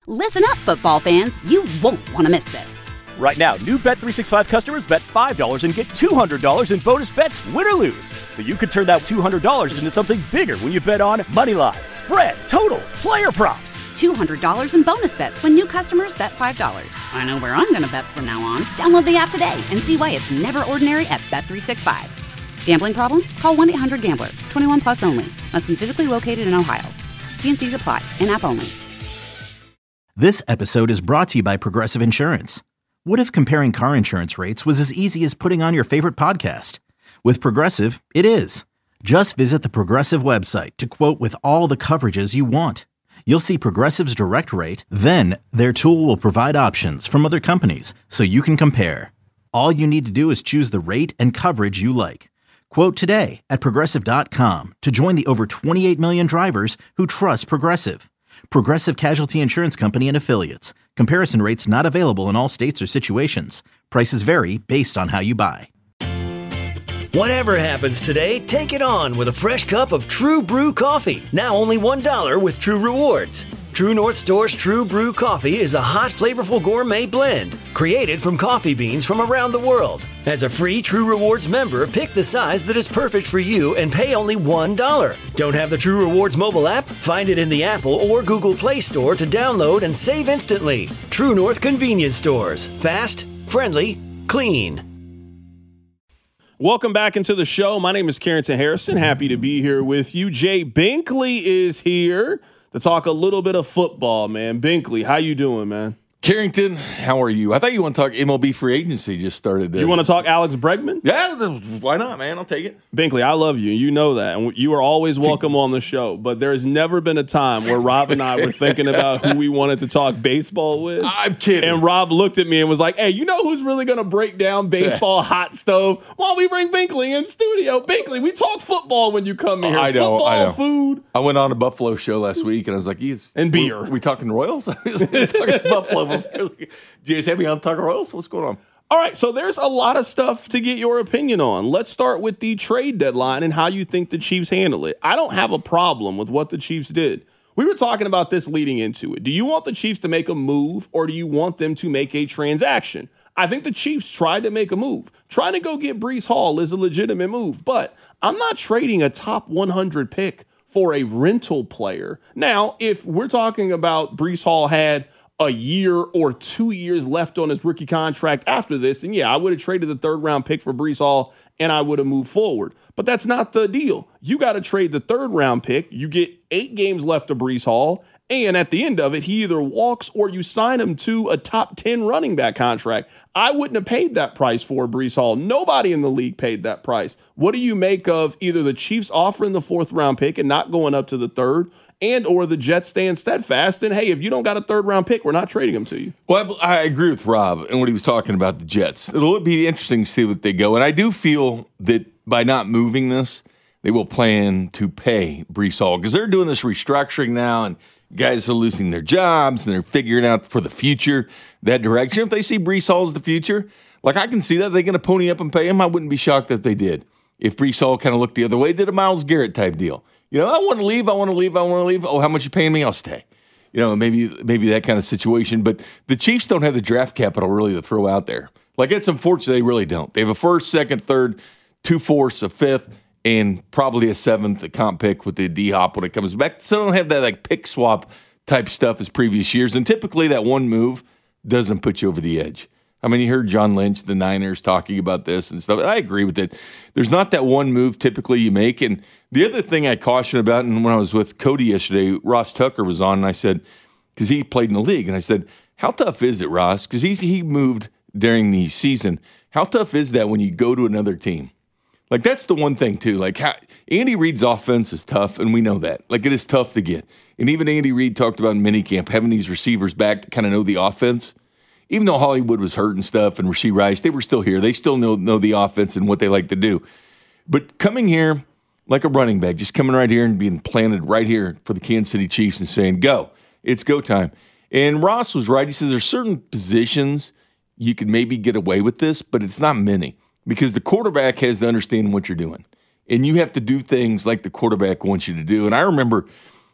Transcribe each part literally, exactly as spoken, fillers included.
Listen up, football fans. You won't want to miss this. Right now, new Bet three sixty-five customers bet five dollars and get two hundred dollars in bonus bets, win or lose. So you could turn that two hundred dollars into something bigger when you bet on money line, spread, totals, player props. two hundred dollars in bonus bets when new customers bet five dollars. I know where I'm going to bet from now on. Download the app today and see why it's never ordinary at Bet three sixty-five. Gambling problem? Call one eight hundred gambler. twenty-one plus only. Must be physically located in Ohio. T and C's apply. In-app only. This episode is brought to you by Progressive Insurance. What if comparing car insurance rates was as easy as putting on your favorite podcast? With Progressive, it is. Just visit the Progressive website to quote with all the coverages you want. You'll see Progressive's direct rate, then their tool will provide options from other companies so you can compare. All you need to do is choose the rate and coverage you like. Quote today at Progressive dot com to join the over twenty-eight million drivers who trust Progressive. Progressive Casualty Insurance Company and Affiliates. Comparison rates not available in all states or situations. Prices vary based on how you buy. Whatever happens today, take it on with a fresh cup of True Brew coffee. Now only one dollar with True Rewards. True North Store's True Brew coffee is a hot, flavorful gourmet blend created from coffee beans from around the world. As a free True Rewards member, pick the size that is perfect for you and pay only one dollar. Don't have the True Rewards mobile app? Find it in the Apple or Google Play Store to download and save instantly. True North Convenience Stores. Fast, friendly, clean. Welcome back into the show. My name is Carrington Harrison. Happy to be here with you. Jay Binkley is here to talk a little bit of football, man. Binkley, how you doing, man? Carrington, how are you? I thought you want to talk M L B free agency just started. You want to talk Alex Bregman? Yeah, why not, man? I'll take it. Binkley, I love you. You know that. And you are always welcome on the show. But there's never been a time where Rob and I were thinking about who we wanted to talk baseball with. I'm kidding. And Rob looked at me and was like, hey, you know who's really going to break down baseball hot stove? Why don't we bring Binkley in studio? Binkley, we talk football when you come here. I know, football, I know. Food. I went on a Buffalo show last week, and I was like, He's, and beer. Are we talking Royals? I was talking Buffalo. Do you guys have me on Tucker Royals? What's going on? All right, so there's a lot of stuff to get your opinion on. Let's start with the trade deadline and how you think the Chiefs handle it. I don't have a problem with what the Chiefs did. We were talking about this leading into it. Do you want the Chiefs to make a move, or do you want them to make a transaction? I think the Chiefs tried to make a move. Trying to go get Breece Hall is a legitimate move, but I'm not trading a top one hundred pick for a rental player. Now, if we're talking about Breece Hall had a year or two years left on his rookie contract after this, then yeah, I would have traded the third round pick for Breece Hall and I would have moved forward. But that's not the deal. You got to trade the third round pick. You get eight games left to Breece Hall, and at the end of it, he either walks or you sign him to a top ten running back contract. I wouldn't have paid that price for Breece Hall. Nobody in the league paid that price. What do you make of either the Chiefs offering the fourth round pick and not going up to the third, and or the Jets staying steadfast? And hey, if you don't got a third round pick, we're not trading them to you. Well, I agree with Rob and what he was talking about the Jets. It'll be interesting to see what they go. And I do feel that by not moving this, they will plan to pay Breece Hall because they're doing this restructuring now, and guys are losing their jobs and they're figuring out for the future that direction. If they see Breece Hall as the future, like I can see that they're going to pony up and pay him. I wouldn't be shocked if they did. If Breece Hall kind of looked the other way, did a Myles Garrett type deal. You know, I want to leave, I want to leave, I want to leave. Oh, how much you paying me? I'll stay. You know, maybe maybe that kind of situation. But the Chiefs don't have the draft capital really to throw out there. Like, it's unfortunate they really don't. They have a first, second, third, two fourths, a fifth, and probably a seventh, a comp pick with the D-Hop when it comes back. So they don't have that like pick swap type stuff as previous years. And typically that one move doesn't put you over the edge. I mean, you heard John Lynch, the Niners, talking about this and stuff. And I agree with it. There's not that one move typically you make. And the other thing I caution about, and when I was with Cody yesterday, Ross Tucker was on, and I said, because he played in the league, and I said, how tough is it, Ross? Because he, he moved during the season. How tough is that when you go to another team? Like, that's the one thing, too. Like, how, Andy Reid's offense is tough, and we know that. Like, it is tough to get. And even Andy Reid talked about in minicamp, having these receivers back to kind of know the offense. Even though Hollywood was hurt and stuff and Rashee Rice, they were still here. They still know, know the offense and what they like to do. But coming here like a running back, just coming right here and being planted right here for the Kansas City Chiefs and saying, go, it's go time. And Ross was right. He says there's certain positions you could maybe get away with this, but it's not many because the quarterback has to understand what you're doing. And you have to do things like the quarterback wants you to do. And I remember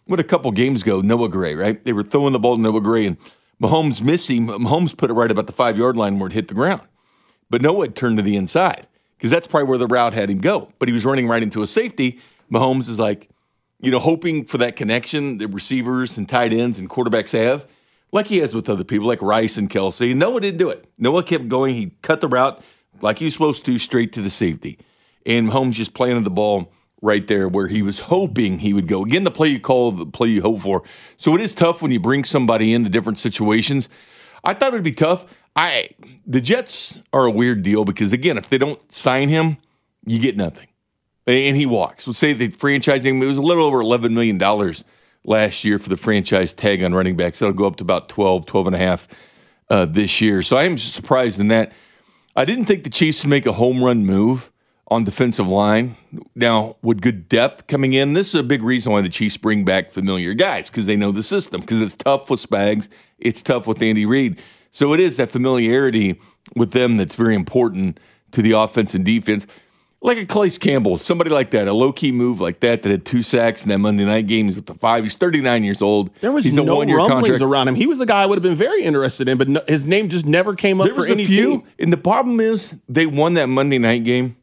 what a couple games ago, Noah Gray, right? They were throwing the ball to Noah Gray, and Mahomes missing. Mahomes put it right about the five-yard line where it hit the ground. But Noah had turned to the inside because that's probably where the route had him go. But he was running right into a safety. Mahomes is like, you know, hoping for that connection that receivers and tight ends and quarterbacks have, like he has with other people, like Rice and Kelsey. Noah didn't do it. Noah kept going. He cut the route like he was supposed to, straight to the safety. And Mahomes just planted the ball right there where he was hoping he would go. Again, the play you call, the play you hope for. So it is tough when you bring somebody into different situations. I thought it would be tough. I the Jets are a weird deal because, again, if they don't sign him, you get nothing. And he walks. Let's say they franchise him. It was a little over eleven million dollars last year for the franchise tag on running backs. That'll go up to about twelve, twelve and a half uh, this year. So I am surprised in that. I didn't think the Chiefs would make a home run move on defensive line. Now, with good depth coming in, this is a big reason why the Chiefs bring back familiar guys, because they know the system, because it's tough with Spags, it's tough with Andy Reid. So it is that familiarity with them that's very important to the offense and defense. Like a Calais Campbell, somebody like that, a low-key move like that that had two sacks in that Monday night game. He's at the five. He's thirty-nine years old. There was He's no a one-year rumblings contract. around him. He was the guy I would have been very interested in, but no, his name just never came up There for was any a few, team. and the problem is they won that Monday night game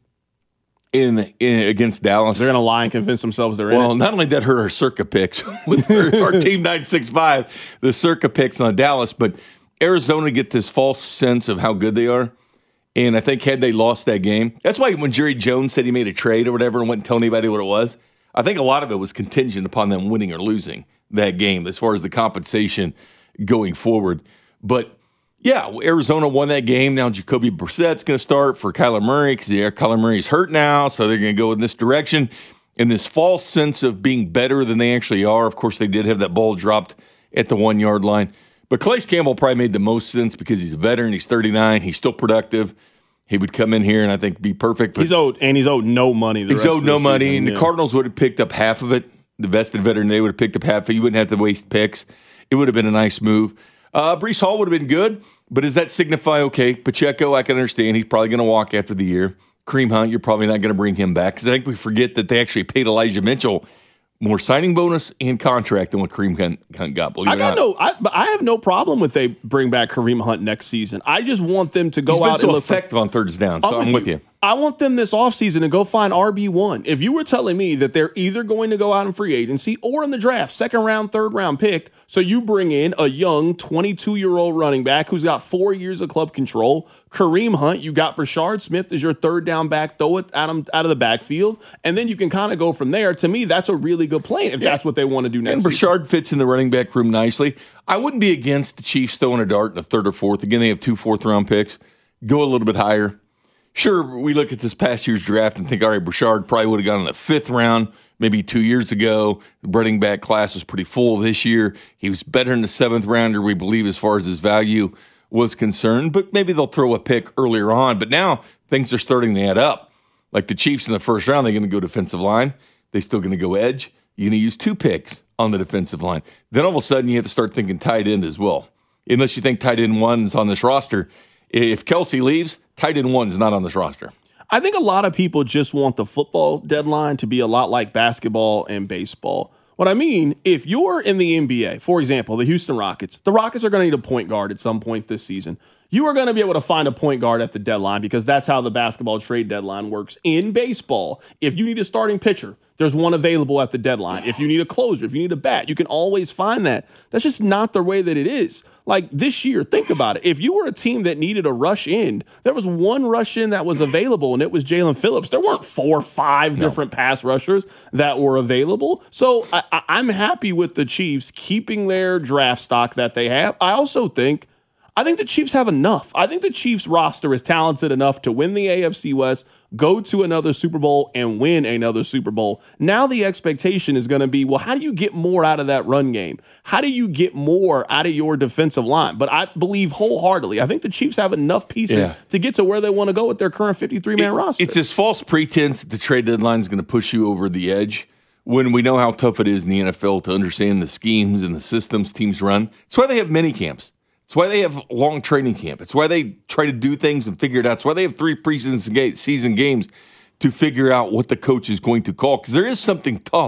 in, in against Dallas. They're going to lie and convince themselves they're Well, in it. not only that hurt our circa picks with our, our team nine six five, the circa picks on Dallas, but Arizona get this false sense of how good they are. And I think had they lost that game, that's why when Jerry Jones said he made a trade or whatever and wouldn't tell anybody what it was, I think a lot of it was contingent upon them winning or losing that game as far as the compensation going forward. But yeah, Arizona won that game. Now Jacoby Brissett's going to start for Kyler Murray because yeah, Kyler Murray's hurt now, so they're going to go in this direction. And this false sense of being better than they actually are. Of course, they did have that ball dropped at the one-yard line. But Calais Campbell probably made the most sense because he's a veteran. He's thirty-nine. He's still productive. He would come in here and I think be perfect. But he's owed, and he's owed no money. The he's rest owed of no the money, season, and yeah. the Cardinals would have picked up half of it. The vested veteran, they would have picked up half of it. You wouldn't have to waste picks. It would have been a nice move. Uh, Breece Hall would have been good, but does that signify, okay, Pacheco, I can understand. He's probably going to walk after the year. Kareem Hunt, you're probably not going to bring him back because I think we forget that they actually paid Elijah Mitchell more signing bonus and contract than what Kareem Hunt got. I got no, I, but I have no problem with they bring back Kareem Hunt next season. I just want them to go He's been out so and look effective for, on thirds down. So I'm, I'm with you. I want them this offseason to go find R B one. If you were telling me that they're either going to go out in free agency or in the draft, second round, third round pick, so you bring in a young twenty-two-year-old running back who's got four years of club control, Kareem Hunt, you got Brashard Smith as your third down back, throw it at him out of the backfield, and then you can kind of go from there. To me, that's a really good plan if yeah. that's what they want to do next And Brashard season. fits in the running back room nicely. I wouldn't be against the Chiefs throwing a dart in the third or fourth. Again, they have two fourth-round picks. Go a little bit higher. Sure, we look at this past year's draft and think, all right, Brashard probably would have gone in the fifth round maybe two years ago. The running back class was pretty full this year. He was better in the seventh rounder, we believe, as far as his value was concerned. But maybe they'll throw a pick earlier on. But now things are starting to add up. Like the Chiefs in the first round, they're going to go defensive line. They're still going to go edge. You're going to use two picks on the defensive line. Then all of a sudden, you have to start thinking tight end as well. Unless you think tight end one's on this roster. If Kelsey leaves, tight end one's not on this roster. I think a lot of people just want the football deadline to be a lot like basketball and baseball. What I mean, if you're in the N B A, for example, the Houston Rockets, the Rockets are going to need a point guard at some point this season. You are going to be able to find a point guard at the deadline because that's how the basketball trade deadline works. In baseball, if you need a starting pitcher, there's one available at the deadline. If you need a closer, if you need a bat, you can always find that. That's just not the way that it is. Like this year, think about it. If you were a team that needed a rush end, there was one rush in that was available, and it was Jalen Phillips. There weren't four or five no. different pass rushers that were available. So I, I, I'm happy with the Chiefs keeping their draft stock that they have. I also think I think the Chiefs have enough. I think the Chiefs roster is talented enough to win the A F C West, go to another Super Bowl, and win another Super Bowl. Now the expectation is going to be, well, how do you get more out of that run game? How do you get more out of your defensive line? But I believe wholeheartedly, I think the Chiefs have enough pieces yeah. to get to where they want to go with their current fifty-three man it, roster. It's this false pretense that the trade deadline is going to push you over the edge when we know how tough it is in the N F L to understand the schemes and the systems teams run. That's why they have mini camps. It's why they have long training camp. It's why they try to do things and figure it out. It's why they have three preseason season games to figure out what the coach is going to call. Because there is something tough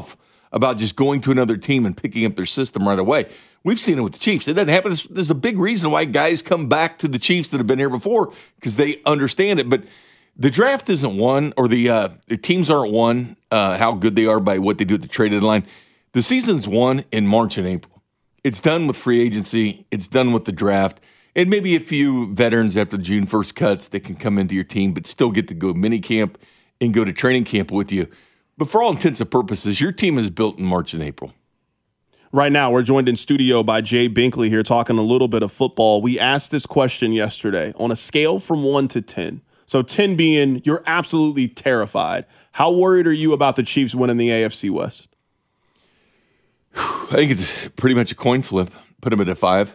about just going to another team and picking up their system right away. We've seen it with the Chiefs. It doesn't happen. There's, there's a big reason why guys come back to the Chiefs that have been here before, because they understand it. But the draft isn't won, or the, uh, the teams aren't won uh, how good they are by what they do at the trade deadline. The season's won in March and April. It's done with free agency. It's done with the draft. And maybe a few veterans after June first cuts that can come into your team, but still get to go mini camp and go to training camp with you. But for all intents and purposes, your team is built in March and April. Right now, we're joined in studio by Jay Binkley here talking a little bit of football. We asked this question yesterday on a scale from one to ten. So ten being you're absolutely terrified. How worried are you about the Chiefs winning the A F C West? I think it's pretty much a coin flip. Put them at a five.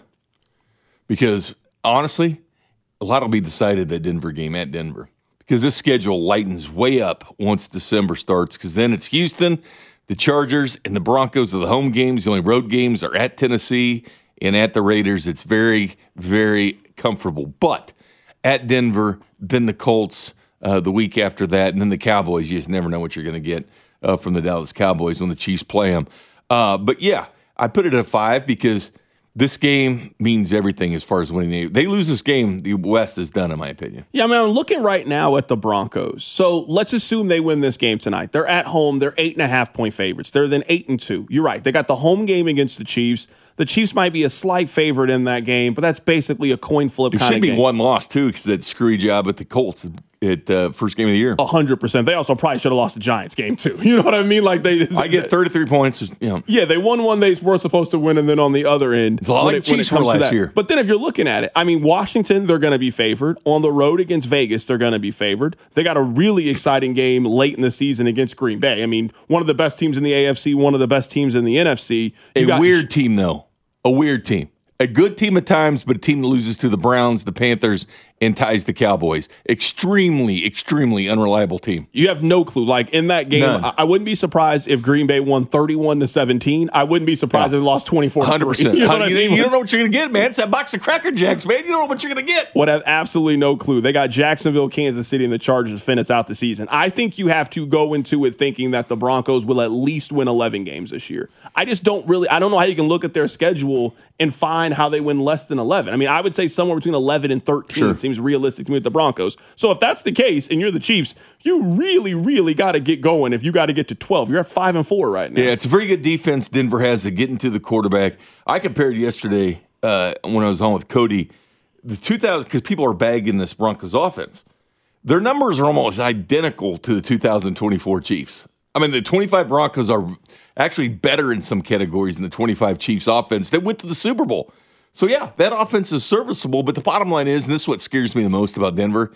Because, honestly, a lot will be decided that Denver game at Denver. Because this schedule lightens way up once December starts. Because then it's Houston, the Chargers, and the Broncos are the home games. The only road games are at Tennessee and at the Raiders. It's very, very comfortable. But at Denver, then the Colts uh, the week after that, and then the Cowboys. You just never know what you're going to get uh, from the Dallas Cowboys when the Chiefs play them. Uh, but, yeah, I put it at a five because this game means everything as far as winning. They lose this game, the West is done, in my opinion. Yeah, I mean, I'm looking right now at the Broncos. So let's assume they win this game tonight. They're at home. They're eight and a half point favorites. They're then eight and two. You're right. They got the home game against the Chiefs. The Chiefs might be a slight favorite in that game, but that's basically a coin flip kind of game. It should be one loss, too, because that screwy job at the Colts at uh, first game of the year. A hundred percent. They also probably should have lost the Giants game, too. You know what I mean? Like they, I get thirty-three points. You know. Yeah, they won one they were supposed to win, and then on the other end, it's a lot like it, Chiefs were last year. But then if you're looking at it, I mean, Washington, they're going to be favored. On the road against Vegas, they're going to be favored. They got a really exciting game late in the season against Green Bay. I mean, one of the best teams in the A F C, one of the best teams in the N F C. You a got weird sh- team, though. A weird team. A good team at times, but a team that loses to the Browns, the Panthers, and ties the Cowboys. Extremely, extremely unreliable team. You have no clue. Like, in that game, I, I wouldn't be surprised if Green Bay won thirty-one to seventeen. I wouldn't be surprised yeah. if they lost twenty-four to three. one hundred percent. You, know you, I mean? you don't know what you're going to get, man. It's that box of Cracker Jacks, man. You don't know what you're going to get. Would have absolutely no clue. They got Jacksonville, Kansas City, and the Chargers to finish out the season. I think you have to go into it thinking that the Broncos will at least win eleven games this year. I just don't really – I don't know how you can look at their schedule and find how they win less than eleven. I mean, I would say somewhere between eleven and thirteen sure. seems realistic to me with the Broncos. So if that's the case and you're the Chiefs, you really, really got to get going if you got to get to twelve. You're at five and four right now. Yeah, it's a very good defense Denver has at getting to the quarterback. I compared yesterday uh, when I was on with Cody, the two thousand, because people are bagging this Broncos offense. Their numbers are almost identical to the two thousand twenty-four Chiefs. I mean, the twenty-five Broncos are actually better in some categories than the twenty-five Chiefs offense that went to the Super Bowl. So, yeah, that offense is serviceable, but the bottom line is, and this is what scares me the most about Denver,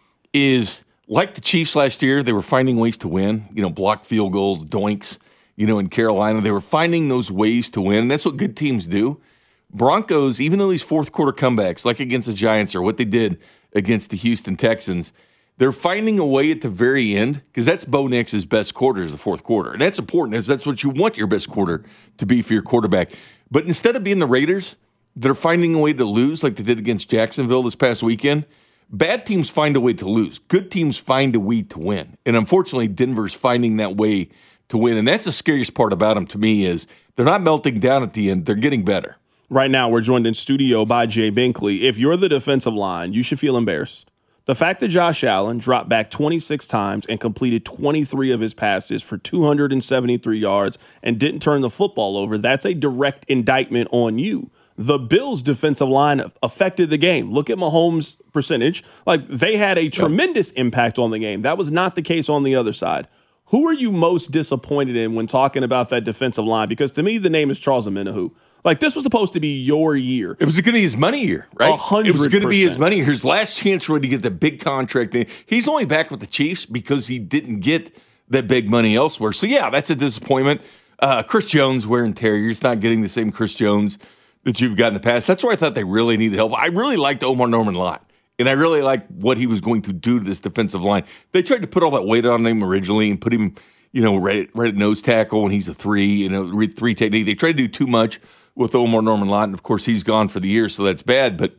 is like the Chiefs last year, they were finding ways to win, you know, blocked field goals, doinks, you know, in Carolina. They were finding those ways to win, and that's what good teams do. Broncos, even though these fourth-quarter comebacks, like against the Giants or what they did against the Houston Texans, they're finding a way at the very end, because that's Bo Nix's best quarter is the fourth quarter. And that's important, because that's what you want your best quarter to be for your quarterback. But instead of being the Raiders, they're finding a way to lose like they did against Jacksonville this past weekend. Bad teams find a way to lose. Good teams find a way to win. And unfortunately, Denver's finding that way to win. And that's the scariest part about them to me is they're not melting down at the end. They're getting better. Right now, we're joined in studio by Jay Binkley. If you're the defensive line, you should feel embarrassed. The fact that Josh Allen dropped back twenty-six times and completed twenty-three of his passes for two hundred seventy-three yards and didn't turn the football over, that's a direct indictment on you. The Bills' defensive line affected the game. Look at Mahomes' percentage. Like, they had a tremendous impact on the game. That was not the case on the other side. Who are you most disappointed in when talking about that defensive line? Because to me, the name is Charles Omenihu. Like, this was supposed to be your year. It was going to be his money year, right? one hundred percent. It was going to be his money year. His last chance really to get the big contract. He's only back with the Chiefs because he didn't get that big money elsewhere. So, yeah, that's a disappointment. Uh, Chris Jones wearing tear. You're just not getting the same Chris Jones that you've got in the past. That's where I thought they really needed help. I really liked Omar Norman a lot, and I really liked what he was going to do to this defensive line. They tried to put all that weight on him originally and put him, you know, right, right at nose tackle when he's a three, you know, three technique. They tried to do too much with Omar Norman Lott, and of course he's gone for the year, so that's bad. But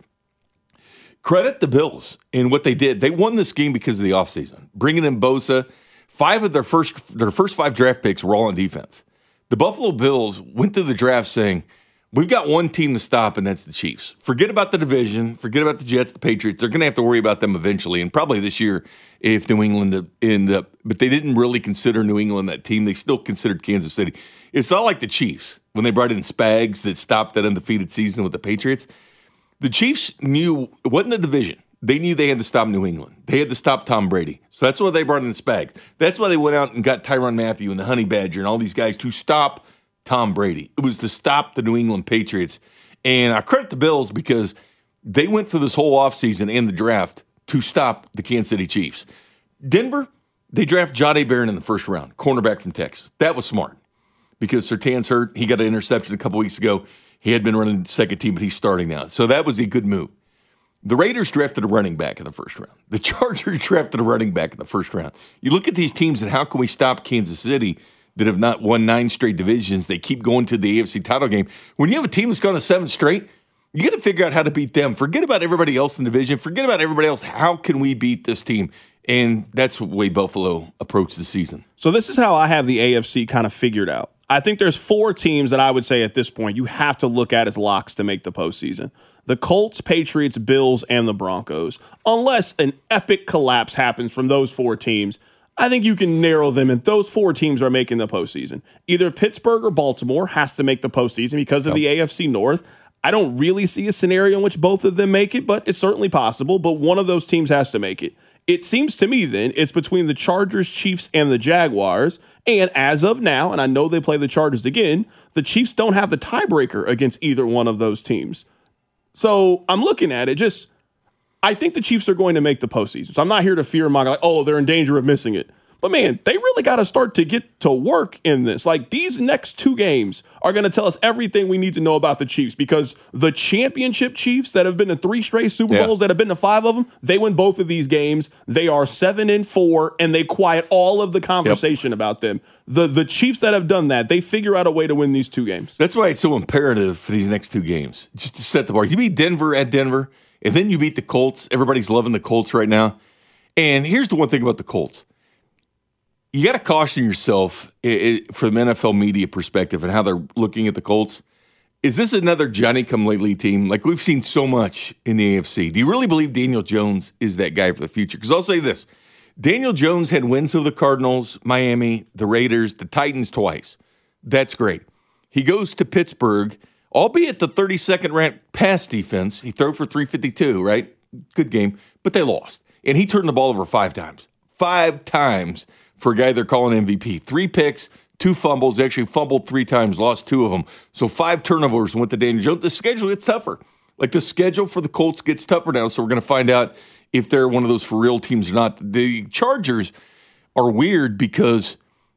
credit the Bills in what they did. They won this game because of the offseason. Bringing in Bosa, five of their first their first five draft picks were all on defense. The Buffalo Bills went through the draft saying, we've got one team to stop, and that's the Chiefs. Forget about the division. Forget about the Jets, the Patriots. They're going to have to worry about them eventually, and probably this year if New England end up. But they didn't really consider New England that team. They still considered Kansas City. It's not like the Chiefs when they brought in Spags that stopped that undefeated season with the Patriots. The Chiefs knew it wasn't a division. They knew they had to stop New England. They had to stop Tom Brady. So that's why they brought in Spags. That's why they went out and got Tyrann Mathieu and the Honey Badger and all these guys to stop Tom Brady. It was to stop the New England Patriots. And I credit the Bills because they went through this whole offseason and the draft to stop the Kansas City Chiefs. Denver, they draft Jahdae Barron in the first round, cornerback from Texas. That was smart because Surtain's hurt. He got an interception a couple weeks ago. He had been running the second team, but he's starting now. So that was a good move. The Raiders drafted a running back in the first round. The Chargers drafted a running back in the first round. You look at these teams and how can we stop Kansas City that have not won nine straight divisions? They keep going to the A F C title game. When you have a team that's gone to seven straight, you got to figure out how to beat them. Forget about everybody else in the division. Forget about everybody else. How can we beat this team? And that's the way Buffalo approached the season. So this is how I have the A F C kind of figured out. I think there's four teams that I would say at this point you have to look at as locks to make the postseason. The Colts, Patriots, Bills, and the Broncos. Unless an epic collapse happens from those four teams, I think you can narrow them, and those four teams are making the postseason. Either Pittsburgh or Baltimore has to make the postseason because of yep. the A F C North. I don't really see a scenario in which both of them make it, but it's certainly possible. But one of those teams has to make it. It seems to me then it's between the Chargers, Chiefs, and the Jaguars. And as of now, and I know they play the Chargers again, the Chiefs don't have the tiebreaker against either one of those teams. So I'm looking at it just, I think the Chiefs are going to make the postseason. So I'm not here to fear monger, like, oh, they're in danger of missing it. But man, they really got to start to get to work in this. Like these next two games are going to tell us everything we need to know about the Chiefs because the championship Chiefs that have been to three straight Super Bowls, yeah. that have been to five of them, they win both of these games. They are seven and four, and they quiet all of the conversation yep. about them. The the Chiefs that have done that, they figure out a way to win these two games. That's why it's so imperative for these next two games, just to set the bar. You beat Denver at Denver, and then you beat the Colts. Everybody's loving the Colts right now. And here's the one thing about the Colts. You got to caution yourself from the N F L media perspective and how they're looking at the Colts. Is this another Johnny-come-lately team? Like we've seen so much in the A F C. Do you really believe Daniel Jones is that guy for the future? Because I'll say this. Daniel Jones had wins over the Cardinals, Miami, the Raiders, the Titans twice. That's great. He goes to Pittsburgh, albeit the thirty-second ranked pass defense. He threw for three fifty-two, right? Good game. But they lost. And he turned the ball over five times. Five times. For a guy they're calling M V P. Three picks, two fumbles, actually fumbled three times, lost two of them. So five turnovers went to Daniel Jones. The schedule gets tougher. Like the schedule for the Colts gets tougher now, so we're going to find out if they're one of those for real teams or not. The Chargers are weird because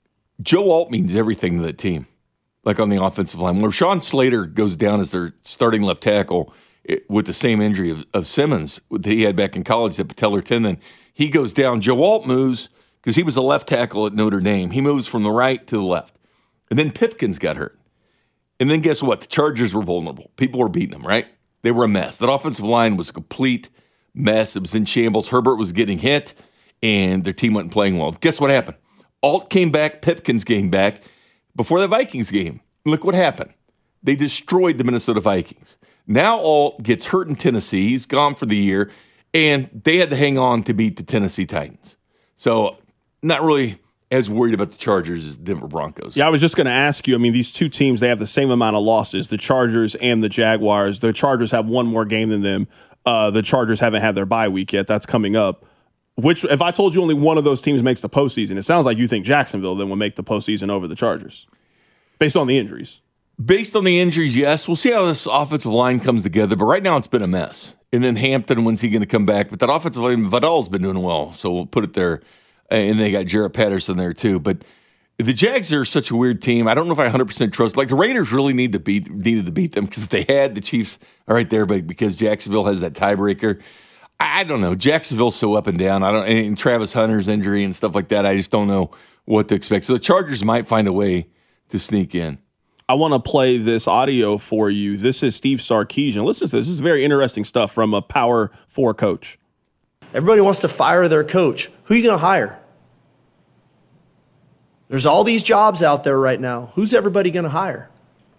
Joe Alt means everything to that team, like on the offensive line. When Rashawn Slater goes down as their starting left tackle it, with the same injury of, of Simmons that he had back in college, that patellar tendon, he goes down. Joe Alt moves because he was a left tackle at Notre Dame. He moves from the right to the left. And then Pipkins got hurt. And then guess what? The Chargers were vulnerable. People were beating them, right? They were a mess. That offensive line was a complete mess. It was in shambles. Herbert was getting hit, and their team wasn't playing well. Guess what happened? Alt came back. Pipkins came back before the Vikings game. Look what happened. They destroyed the Minnesota Vikings. Now Alt gets hurt in Tennessee. He's gone for the year, and they had to hang on to beat the Tennessee Titans. So not really as worried about the Chargers as Denver Broncos. Yeah, I was just going to ask you, I mean, these two teams, they have the same amount of losses, the Chargers and the Jaguars. The Chargers have one more game than them. Uh, the Chargers haven't had their bye week yet. That's coming up. Which, if I told you only one of those teams makes the postseason, it sounds like you think Jacksonville then will make the postseason over the Chargers, based on the injuries. Based on the injuries, yes. We'll see how this offensive line comes together, but right now it's been a mess. And then Hampton, when's he going to come back? But that offensive line, Vidal's been doing well, so we'll put it there. And they got Jarrett Patterson there too. But the Jags are such a weird team. I don't know if I one hundred percent trust. Like the Raiders really need to beat needed to beat them because they had the Chiefs right there, but because Jacksonville has that tiebreaker. I don't know. Jacksonville's so up and down. I don't. And Travis Hunter's injury and stuff like that. I just don't know what to expect. So the Chargers might find a way to sneak in. I want to play this audio for you. This is Steve Sarkisian. Listen to this. This is very interesting stuff from a Power Four coach. Everybody wants to fire their coach. Who are you going to hire? There's all these jobs out there right now. Who's everybody going to hire?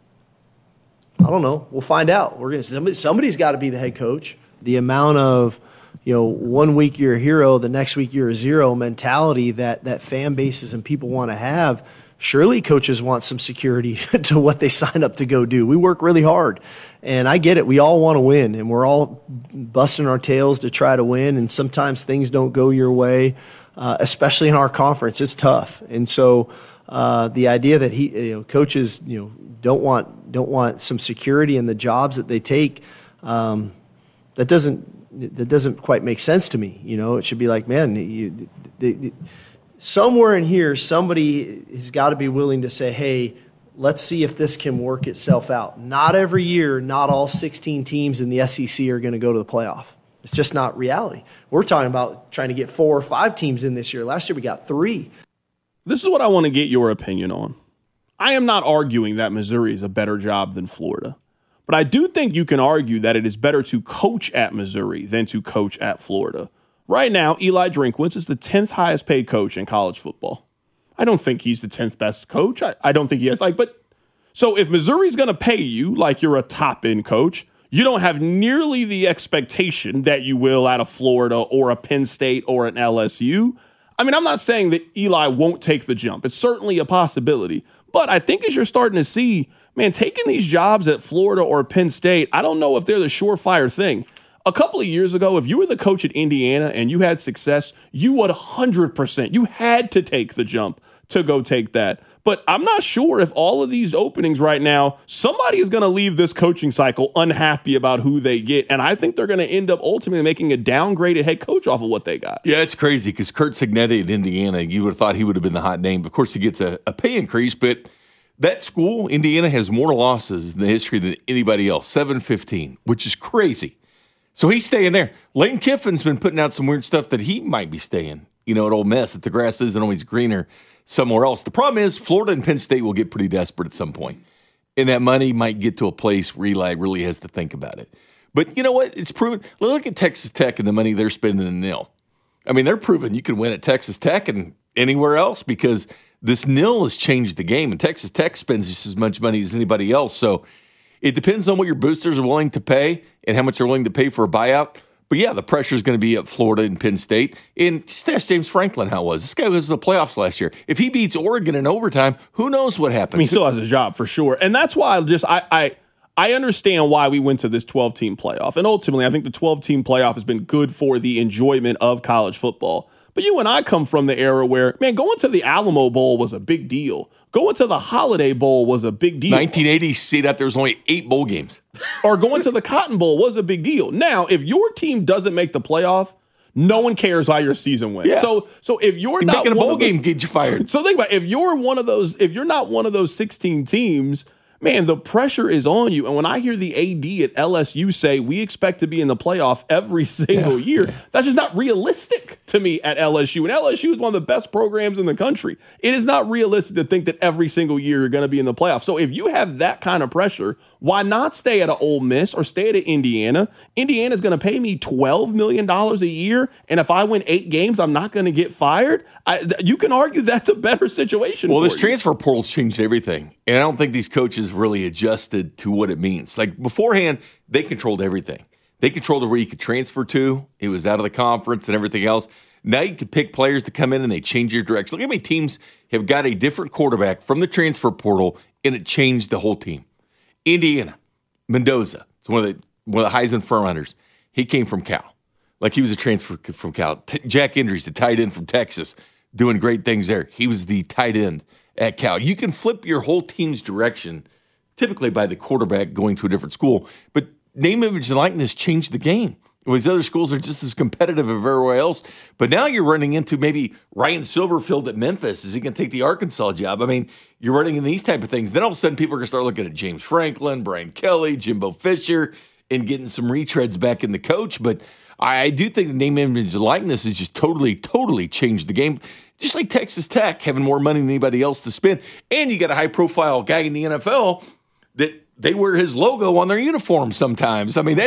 I don't know. We'll find out. We're gonna somebody, somebody's got to be the head coach. The amount of, you know, one week you're a hero, the next week you're a zero mentality that that fan bases and people want to have. Surely coaches want some security to what they sign up to go do. We work really hard, and I get it. We all want to win, and we're all busting our tails to try to win, and sometimes things don't go your way, uh, especially in our conference. It's tough, and so uh, the idea that he, you know, coaches, you know, don't want don't want some security in the jobs that they take, um, that doesn't that doesn't quite make sense to me. You know, it should be like, man, you. The, the, somewhere in here, somebody has got to be willing to say, hey, let's see if this can work itself out. Not every year, not all sixteen teams in the S E C are going to go to the playoff. It's just not reality. We're talking about trying to get four or five teams in this year. Last year we got three. This is what I want to get your opinion on. I am not arguing that Missouri is a better job than Florida, but I do think you can argue that it is better to coach at Missouri than to coach at Florida. Right now, Eli Drinkwitz is the tenth highest paid coach in college football. I don't think he's the tenth best coach. I, I don't think he has, like, but so if Missouri's going to pay you like you're a top end coach, you don't have nearly the expectation that you will out of Florida or a Penn State or an L S U. I mean, I'm not saying that Eli won't take the jump. It's certainly a possibility. But I think as you're starting to see, man, taking these jobs at Florida or Penn State, I don't know if they're the surefire thing. A couple of years ago, if you were the coach at Indiana and you had success, you would one hundred percent. You had to take the jump to go take that. But I'm not sure if all of these openings right now, somebody is going to leave this coaching cycle unhappy about who they get. And I think they're going to end up ultimately making a downgraded head coach off of what they got. Yeah, it's crazy because Curt Cignetti at Indiana, you would have thought he would have been the hot name. Of course, he gets a, a pay increase, but that school, Indiana, has more losses in the history than anybody else, seven fifteen, which is crazy. So he's staying there. Lane Kiffin's been putting out some weird stuff that he might be staying, you know, at Ole Miss, that the grass isn't always greener somewhere else. The problem is Florida and Penn State will get pretty desperate at some point, and that money might get to a place where Eli really has to think about it. But you know what? It's proven. Look at Texas Tech and the money they're spending in nil. I mean, they're proving you can win at Texas Tech and anywhere else because this nil has changed the game, and Texas Tech spends just as much money as anybody else. So it depends on what your boosters are willing to pay and how much they're willing to pay for a buyout. But, yeah, the pressure is going to be at Florida and Penn State. And just ask James Franklin how it was. This guy was in the playoffs last year. If he beats Oregon in overtime, who knows what happens? I mean, he still has a job for sure. And that's why I just I, I I understand why we went to this twelve-team playoff. And ultimately, I think the twelve-team playoff has been good for the enjoyment of college football. But you and I come from the era where, man, going to the Alamo Bowl was a big deal. Going to the Holiday Bowl was a big deal. nineteen eighty, see that there was only eight bowl games. Or going to the Cotton Bowl was a big deal. Now, if your team doesn't make the playoff, no one cares how your season went. Yeah. So, so if you're and not making a one bowl of those, game get you fired. So, so think about it. If you're one of those, if you're not one of those sixteen teams, man, the pressure is on you. And when I hear the A D at L S U say we expect to be in the playoff every single yeah, year, yeah. that's just not realistic to me at L S U. And L S U is one of the best programs in the country. It is not realistic to think that every single year you're going to be in the playoff. So if you have that kind of pressure, why not stay at an Ole Miss or stay at an Indiana? Indiana's going to pay me twelve million dollars a year, and if I win eight games, I'm not going to get fired. I, th- you can argue that's a better situation. Well, for this you. transfer portal's changed everything, and I don't think these coaches really adjusted to what it means. Like beforehand, they controlled everything. They controlled where you could transfer to. It was out of the conference and everything else. Now you can pick players to come in and they change your direction. Look how many teams have got a different quarterback from the transfer portal, and it changed the whole team. Indiana, Mendoza, it's one of the one of the Heisman frontrunners. He came from Cal, like he was a transfer from Cal. T- Jack Endries, the tight end from Texas, doing great things there. He was the tight end at Cal. You can flip your whole team's direction, typically by the quarterback going to a different school. But name, image, and likeness changed the game. These other schools are just as competitive as everywhere else. But now you're running into maybe Ryan Silverfield at Memphis. Is he going to take the Arkansas job? I mean, you're running into these type of things. Then all of a sudden people are going to start looking at James Franklin, Brian Kelly, Jimbo Fisher, and getting some retreads back in the coach. But I do think the name, image, and likeness has just totally, totally changed the game. Just like Texas Tech having more money than anybody else to spend. And you got a high-profile guy in the N F L that they wear his logo on their uniform sometimes. I mean, that's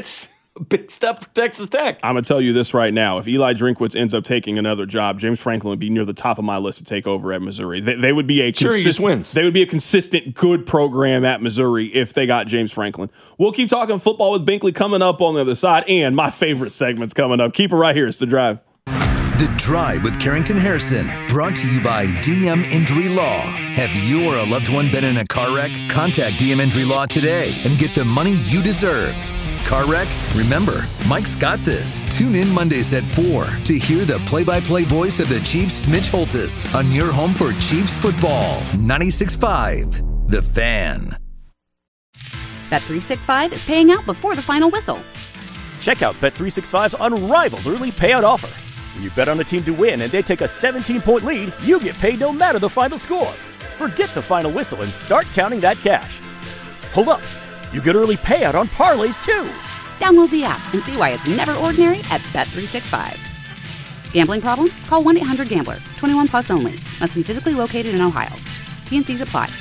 Big step for Texas Tech. I'm going to tell you this right now. If Eli Drinkwitz ends up taking another job, James Franklin would be near the top of my list to take over at Missouri. They, they would be a sure, he just wins. They would be a consistent, good program at Missouri if they got James Franklin. We'll keep talking football with Binkley coming up on the other side, and my favorite segment's coming up. Keep it right here. It's The Drive. The Drive with Carrington Harrison, brought to you by D M Injury Law. Have you or a loved one been in a car wreck? Contact D M Injury Law today and get the money you deserve. Car wreck? Remember, Mike's got this. Tune in Mondays at four to hear the play-by-play voice of the Chiefs, Mitch Holthus, on your home for Chiefs football. ninety-six point five, The Fan. Bet three sixty-five is paying out before the final whistle. Check out Bet three sixty-five's unrivaled early payout offer. When you bet on a team to win and they take a seventeen-point lead, you get paid no matter the final score. Forget the final whistle and start counting that cash. Hold up. You get early payout on parlays, too. Download the app and see why it's never ordinary at Bet three sixty-five. Gambling problem? Call one eight hundred gambler. twenty-one plus only. Must be physically located in Ohio. T N Cs apply.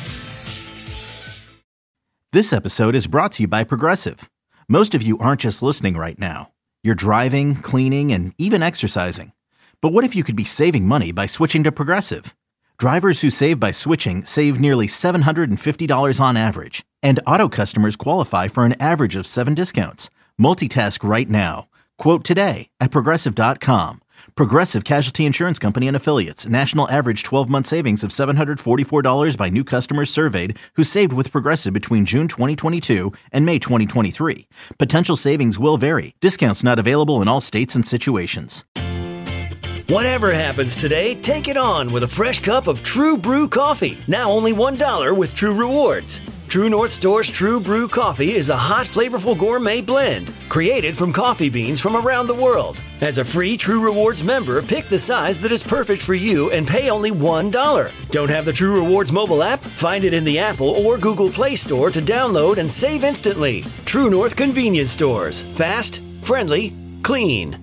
This episode is brought to you by Progressive. Most of you aren't just listening right now. You're driving, cleaning, and even exercising. But what if you could be saving money by switching to Progressive? Drivers who save by switching save nearly seven hundred fifty dollars on average. And auto customers qualify for an average of seven discounts. Multitask right now. Quote today at Progressive dot com. Progressive Casualty Insurance Company and Affiliates. National average twelve-month savings of seven hundred forty-four dollars by new customers surveyed who saved with Progressive between June twenty twenty-two and May twenty twenty-three. Potential savings will vary. Discounts not available in all states and situations. Whatever happens today, take it on with a fresh cup of True Brew coffee. Now only one dollar with True Rewards. True North Store's True Brew coffee is a hot, flavorful gourmet blend created from coffee beans from around the world. As a free True Rewards member, pick the size that is perfect for you and pay only one dollar. Don't have the True Rewards mobile app? Find it in the Apple or Google Play Store to download and save instantly. True North Convenience Stores. Fast, friendly, clean.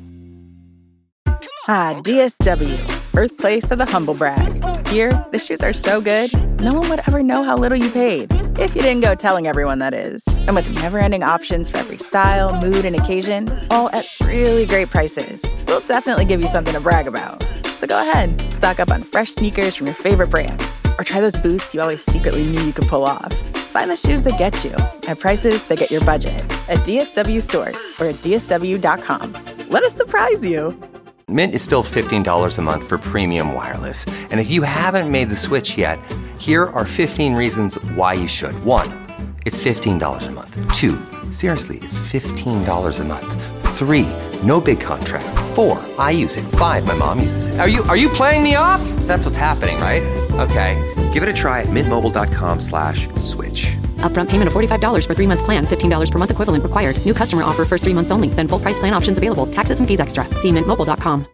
Ah, D S W, birthplace of the humble brag. Here, the shoes are so good, no one would ever know how little you paid. If you didn't go telling everyone, that is. And with never-ending options for every style, mood, and occasion, all at really great prices, we'll definitely give you something to brag about. So go ahead, stock up on fresh sneakers from your favorite brands, or try those boots you always secretly knew you could pull off. Find the shoes that get you at prices that get your budget at D S W stores or at D S W dot com. Let us surprise you. Mint is still fifteen dollars a month for premium wireless. And if you haven't made the switch yet, here are fifteen reasons why you should. One, it's fifteen dollars a month. Two, seriously, it's fifteen dollars a month. Three, no big contracts. Four, I use it. Five, my mom uses it. Are you are you playing me off? That's what's happening, right? Okay, give it a try at mintmobile.com slash switch. Upfront payment of forty-five dollars for three-month plan, fifteen dollars per month equivalent required. New customer offer first three months only. Then full price plan options available. Taxes and fees extra. See mint mobile dot com.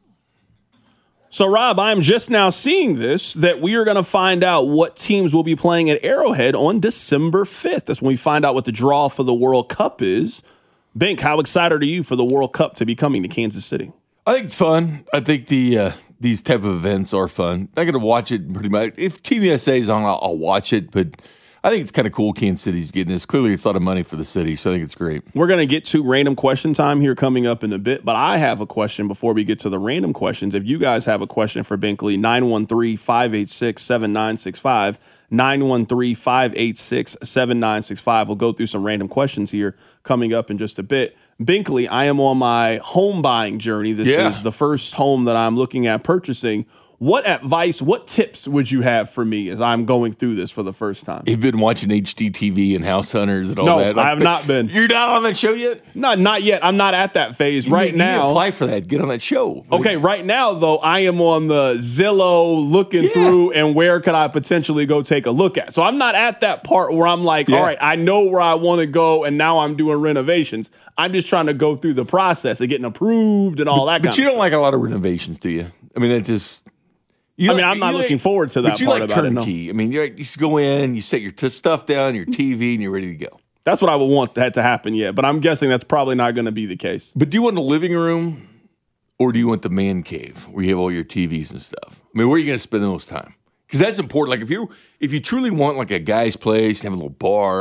So, Rob, I'm just now seeing this, that we are going to find out what teams will be playing at Arrowhead on December fifth. That's when we find out what the draw for the World Cup is. Bink, how excited are you for the World Cup to be coming to Kansas City? I think it's fun. I think the uh, these type of events are fun. I'm going to watch it pretty much. If Team U S A is on, I'll, I'll watch it, but I think it's kind of cool Kansas City's getting this. Clearly, it's a lot of money for the city, so I think it's great. We're going to get to random question time here coming up in a bit, but I have a question before we get to the random questions. If you guys have a question for Binkley, nine one three, five eight six, seven nine six five, nine one three, five eight six, seven nine six five. We'll go through some random questions here coming up in just a bit. Binkley, I am on my home buying journey. This yeah. is the first home that I'm looking at purchasing. What advice, what tips would you have for me as I'm going through this for the first time? You've been watching H G T V and House Hunters and all no, that. No, I have not been. You're not on that show yet? No, not yet. I'm not at that phase you right need, now. You need to apply for that. Get on that show. Okay, right now, though, I am on the Zillow looking yeah. through and where could I potentially go take a look at. So I'm not at that part where I'm like, yeah. all right, I know where I want to go and now I'm doing renovations. I'm just trying to go through the process of getting approved and all but, that but kind you of don't stuff. like a lot of renovations, do you? I mean, it just... You I mean, like, I'm not like, looking forward to that but you part like about turnkey. it. No. I mean, you you just go in, you set your t- stuff down, your T V, and you're ready to go. That's what I would want that to happen, yeah. But I'm guessing that's probably not going to be the case. But do you want the living room or do you want the man cave where you have all your T Vs and stuff? I mean, where are you going to spend the most time? Because that's important. Like if you if you truly want like a guy's place, have a little bar,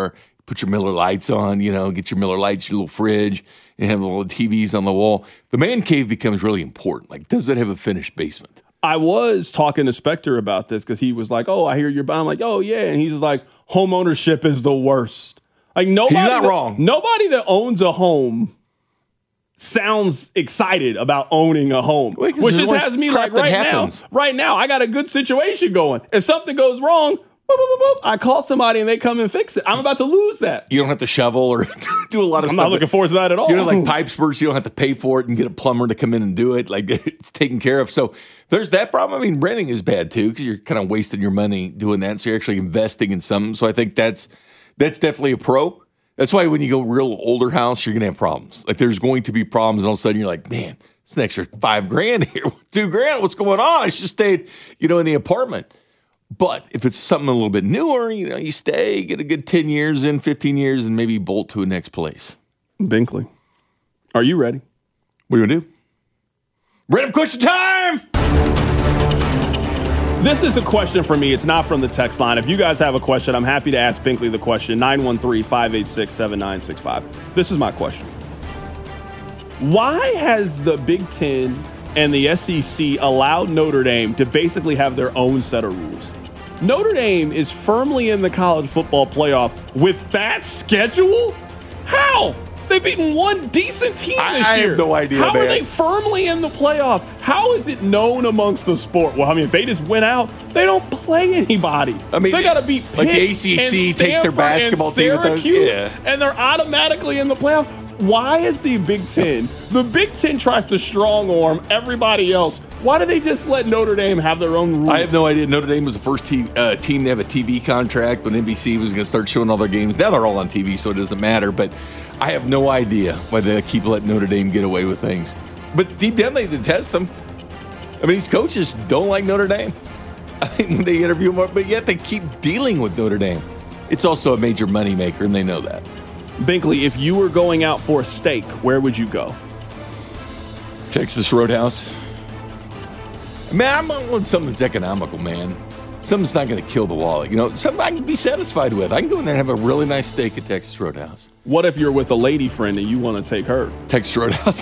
put your Miller Lights on, you know, get your Miller Lights, your little fridge, and have little T Vs on the wall. The man cave becomes really important. Like, does it have a finished basement? I was talking to Spectre about this because he was like, oh, I hear you're buying. I'm like, oh, yeah. And he's just like, home ownership is the worst. Like, nobody, he's not that, wrong. Nobody that owns a home sounds excited about owning a home, well, which just has me like right now, right now, I got a good situation going. If something goes wrong, boop, boop, boop, boop, I call somebody and they come and fix it. I'm about to lose that. You don't have to shovel or do a lot of I'm stuff. I'm not looking forward to that at all. You know, like pipe spurs, you don't have to pay for it and get a plumber to come in and do it. Like, it's taken care of. So there's that problem. I mean, renting is bad too because you're kind of wasting your money doing that. So you're actually investing in something. So I think that's that's definitely a pro. That's why when you go real older house, you're going to have problems. Like, there's going to be problems, and all of a sudden you're like, man, it's an extra five grand here, two grand. What's going on? I should stay, you know, in the apartment. But if it's something a little bit newer, you know, you stay, get a good ten years in, fifteen years, and maybe bolt to a next place. Binkley, are you ready? What are you going to do? Random question time! This is a question for me. It's not from the text line. If you guys have a question, I'm happy to ask Binkley the question. nine one three, five eight six, seven nine six five. This is my question. Why has the Big Ten and the S E C allowed Notre Dame to basically have their own set of rules? Notre Dame is firmly in the college football playoff with that schedule? How? They've beaten one decent team this I, I year. I have no idea, How man. are they firmly in the playoff? How is it known amongst the sport? Well, I mean, if they just went out, they don't play anybody. I mean, they got to beat Pitt like the A C C and takes their Stanford basketball and team with those- Syracuse, yeah. and they're automatically in the playoff. Why is the Big Ten? The Big Ten tries to strong arm everybody else. Why do they just let Notre Dame have their own rules? I have no idea. Notre Dame was the first te- uh, team to have a T V contract when N B C was going to start showing all their games. Now they're all on T V, so it doesn't matter. But I have no idea why they keep letting Notre Dame get away with things. But deep down, they detest them. I mean, these coaches don't like Notre Dame. I mean, when they interview them, but yet they keep dealing with Notre Dame. It's also a major moneymaker, and they know that. Binkley, if you were going out for a steak, where would you go? Texas Roadhouse. Man, I'm on something that's economical, man. Something that's not going to kill the wallet. You know, something I can be satisfied with. I can go in there and have a really nice steak at Texas Roadhouse. What if you're with a lady friend and you want to take her? Texas Roadhouse.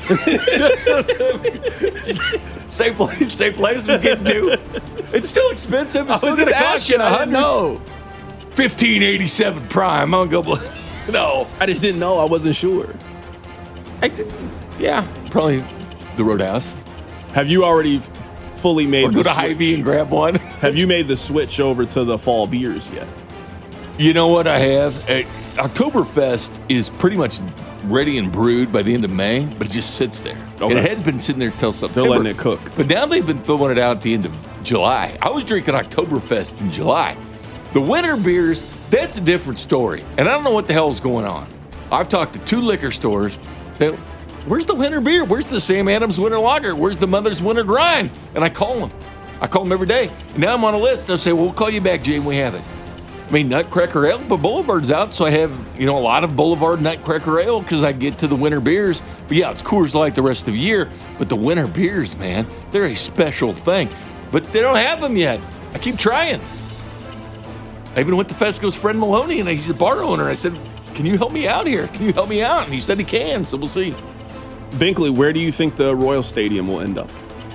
Same place, same place we get to. It's still expensive. It's I still was going to just cost you asking. I a didn't hundred. know. fifteen eighty-seven Prime. I'm going to go. No. I just didn't know. I wasn't sure. I did, yeah, probably the Roadhouse. Have you already fully made Or the go to switch? Hy-Vee and grab one. Have you made the switch over to the fall beers yet? You know what I have? Uh, Oktoberfest is pretty much ready and brewed by the end of May, but it just sits there. Okay. And it had been sitting there till September. They're letting it cook. But now they've been throwing it out at the end of July. I was drinking Oktoberfest in July. The winter beers, that's a different story. And I don't know what the hell is going on. I've talked to two liquor stores. Saying, where's the winter beer? Where's the Sam Adams Winter Lager? Where's the Mother's Winter Grind? And I call them. I call them every day. And now I'm on a list. They'll say, well, we'll call you back, Jay, when we have it. I mean, Nutcracker Ale, but Boulevard's out, so I have, you know, a lot of Boulevard Nutcracker Ale because I get to the winter beers. But yeah, it's Coors Light the rest of the year. But the winter beers, man, they're a special thing. But they don't have them yet. I keep trying. I even went to Fesco's friend Maloney, and he's a bar owner. I said, can you help me out here? Can you help me out? And he said he can, so we'll see. Binkley, where do you think the Royal Stadium will end up?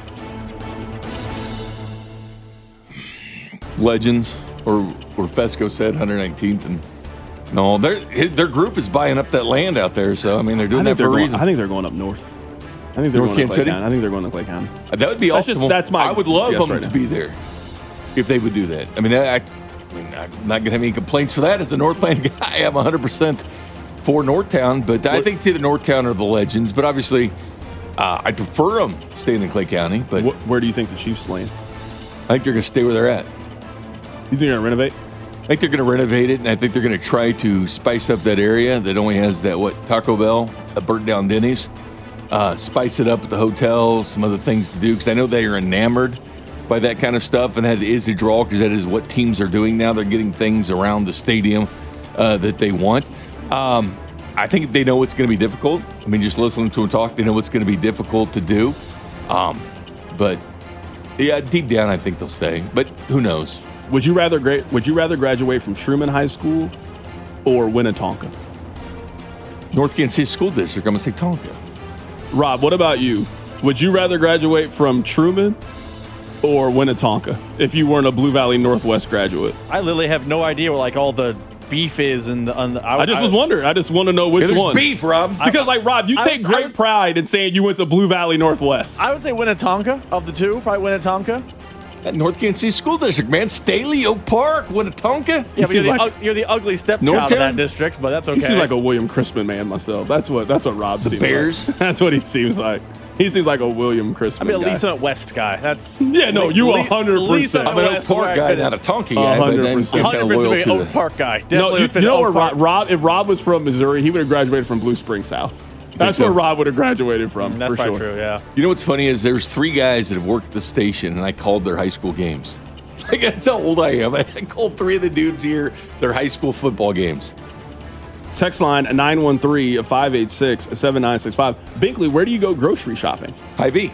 Legends, or or Fesco said, one hundred nineteenth, and no, their their group is buying up that land out there. So I mean, they're doing I think that they're for a going, reason. I think they're going up north. I think they're North going to Kansas Clay City? County. I think they're going to Clay County. That would be That's awesome. just- that's my I would love guess them right to now. be there if they would do that. I mean, I, I mean, I'm not going to have any complaints for that. As a Northland guy, I'm one hundred percent for Northtown, but I What- think to the Northtown are the Legends. But obviously, uh, I prefer them staying in Clay County. But Wh- Where do you think the Chiefs land? I think they're going to stay where they're at. You think they're going to renovate? I think they're going to renovate it, and I think they're going to try to spice up that area that only has that, what, Taco Bell, a burnt down Denny's, uh, spice it up at the hotels, some other things to do, because I know they are enamored by that kind of stuff, and that is a draw, because that is what teams are doing now. They're getting things around the stadium uh, that they want. Um, I think they know it's going to be difficult. I mean, just listening to them talk, they know it's going to be difficult to do. Um, but, yeah, deep down, I think they'll stay, but who knows? Would you rather gra- Would you rather graduate from Truman High School or Winnetonka? North Kansas City School District. I'm going to say Tonka. Rob, what about you? Would you rather graduate from Truman or Winnetonka if you weren't a Blue Valley Northwest graduate? I literally have no idea what like all the beef is and the, on the I, I just I, was wondering. I just want to know which There's one. beef, Rob. Because like Rob, you I take was- great I was- pride in saying you went to Blue Valley Northwest. I would say Winnetonka of the two, probably Winnetonka. That North Kansas City School District, man. Staley, Oak Park, Winnetonka. Yeah, but you're, seems the, like- ug- you're the ugly stepchild of Northtown? that district, but that's okay. He seems like a William Crispin man myself. That's what that's what Rob The seems Bears? like. That's what he seems like. He seems like a William I Crispin mean, at guy. least I'm a West guy. That's Yeah, no, you Le- one hundred percent. At least I'm I'm an Oak West where Park I guy, fit in. not a Tonka guy. but then one hundred percent. I'm kinda one hundred loyal percent to Oak the- Park guy. No, Definitely you, fit you know Oak where Park. Rob, Rob, if Rob was from Missouri, he would have graduated from Blue Spring South. That's so? where Rob would have graduated from, That's for probably sure. true, yeah. You know what's funny is there's three guys that have worked the station, and I called their high school games. Like, that's how old I am. I called three of the dudes here their high school football games. Text line nine one three, five eight six, seven nine six five. Binkley, where do you go grocery shopping? Hy-Vee.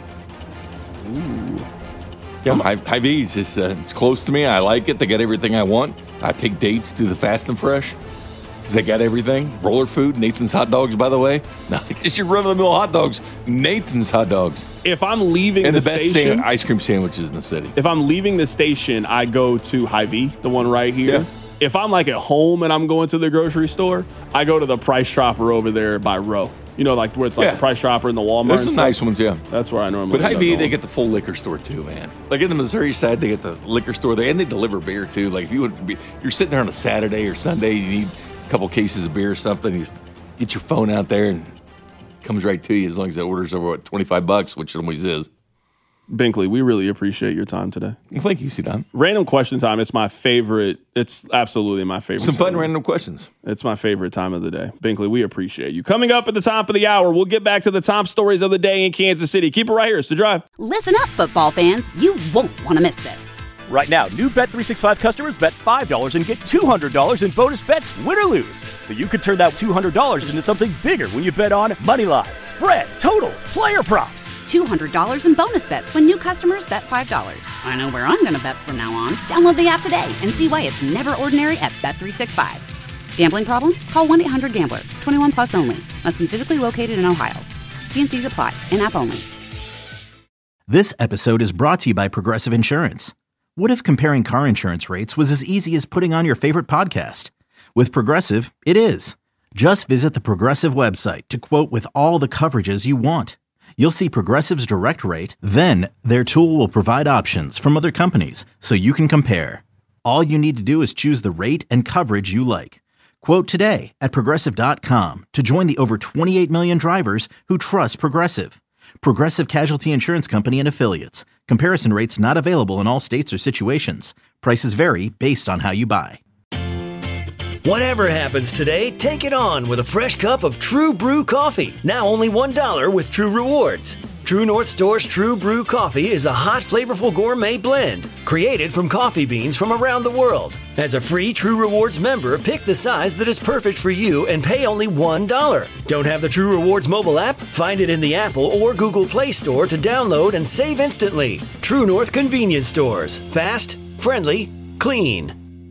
Ooh. Yeah, Hy- Hy-Vee is just, uh, it's close to me. I like it. They got everything I want. I take dates to the Fast and Fresh because they got everything. Roller food, Nathan's hot dogs, by the way. Not just your run-of-the-mill hot dogs, Nathan's hot dogs. If I'm leaving And the, the, best station, sa- ice cream sandwiches in the city. if I'm leaving the station, I go to Hy-Vee, the one right here. Yeah. If I'm like at home and I'm going to the grocery store, I go to the Price Chopper over there by Row. You know, like where it's like Yeah. the Price Chopper and the Walmart. There's and some stuff. nice ones, yeah. That's where I normally. But end up Hy-Vee, they going. get the full liquor store too, man. Like in the Missouri side, they get the liquor store there, and they deliver beer too. Like if you would be, you're sitting there on a Saturday or Sunday, you need a couple cases of beer or something. You just get your phone out there and it comes right to you as long as the order's over what twenty-five bucks, which it always is. Binkley, we really appreciate your time today. Well, thank you, C-Don. Random question time. It's my favorite. It's absolutely my favorite. Some fun segment. random questions. It's my favorite time of the day. Binkley, we appreciate you. Coming up at the top of the hour, we'll get back to the top stories of the day in Kansas City. Keep it right here. It's The Drive. Listen up, football fans. You won't want to miss this. Right now, new Bet three sixty-five customers bet five dollars and get two hundred dollars in bonus bets, win or lose. So you could turn that two hundred dollars into something bigger when you bet on Moneyline, spread, totals, player props. two hundred dollars in bonus bets when new customers bet five dollars. I know where I'm going to bet from now on. Download the app today and see why it's never ordinary at Bet three sixty-five. Gambling problem? Call one eight hundred gambler. twenty-one plus only. Must be physically located in Ohio. T and C's apply. In-app only. This episode is brought to you by Progressive Insurance. What if comparing car insurance rates was as easy as putting on your favorite podcast? With Progressive, it is. Just visit the Progressive website to quote with all the coverages you want. You'll see Progressive's direct rate, then their tool will provide options from other companies so you can compare. All you need to do is choose the rate and coverage you like. Quote today at Progressive dot com to join the over twenty-eight million drivers who trust Progressive. Progressive Casualty Insurance Company and Affiliates. Comparison rates not available in all states or situations. Prices vary based on how you buy. Whatever happens today, take it on with a fresh cup of True Brew coffee. Now only one dollar with True Rewards. True North Store's True Brew coffee is a hot, flavorful gourmet blend created from coffee beans from around the world. As a free True Rewards member, pick the size that is perfect for you and pay only one dollar. Don't have the True Rewards mobile app? Find it in the Apple or Google Play Store to download and save instantly. True North Convenience Stores. Fast, friendly, clean.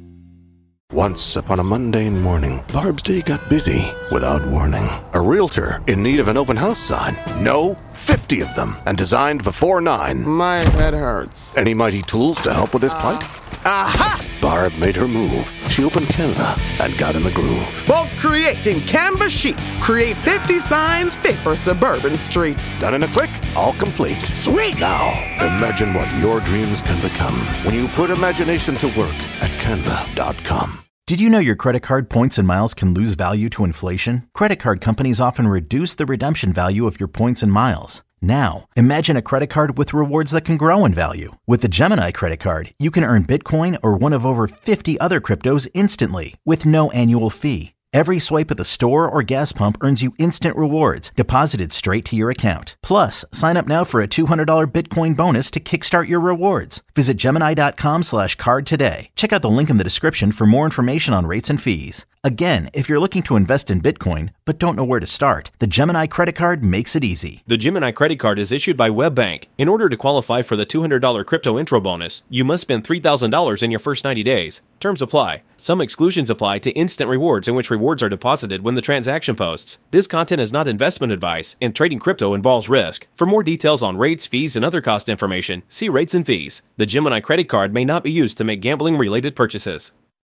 Once upon a mundane morning, Barb's day got busy without warning. A realtor in need of an open house sign. No, fifty of them, and designed before nine. My head hurts. Any mighty tools to help with this plight? Aha! Barb made her move. She opened Canva and got in the groove. Bulk creating Canva sheets. Create fifty signs fit for suburban streets. Done in a click, all complete. Sweet! Now, imagine what your dreams can become when you put imagination to work at canva dot com. Did you know your credit card points and miles can lose value to inflation? Credit card companies often reduce the redemption value of your points and miles. Now, imagine a credit card with rewards that can grow in value. With the Gemini credit card, you can earn Bitcoin or one of over fifty other cryptos instantly with no annual fee. Every swipe at the store or gas pump earns you instant rewards deposited straight to your account. Plus, sign up now for a two hundred dollars Bitcoin bonus to kickstart your rewards. Visit Gemini.com slash card today. Check out the link in the description for more information on rates and fees. Again, if you're looking to invest in Bitcoin but don't know where to start, the Gemini credit card makes it easy. The Gemini credit card is issued by WebBank. In order to qualify for the two hundred dollars crypto intro bonus, you must spend three thousand dollars in your first ninety days. Terms apply. Some exclusions apply to instant rewards in which rewards are deposited when the transaction posts. This content is not investment advice, and trading crypto involves risk. For more details on rates, fees, and other cost information, see rates and fees. The Gemini credit card may not be used to make gambling-related purchases.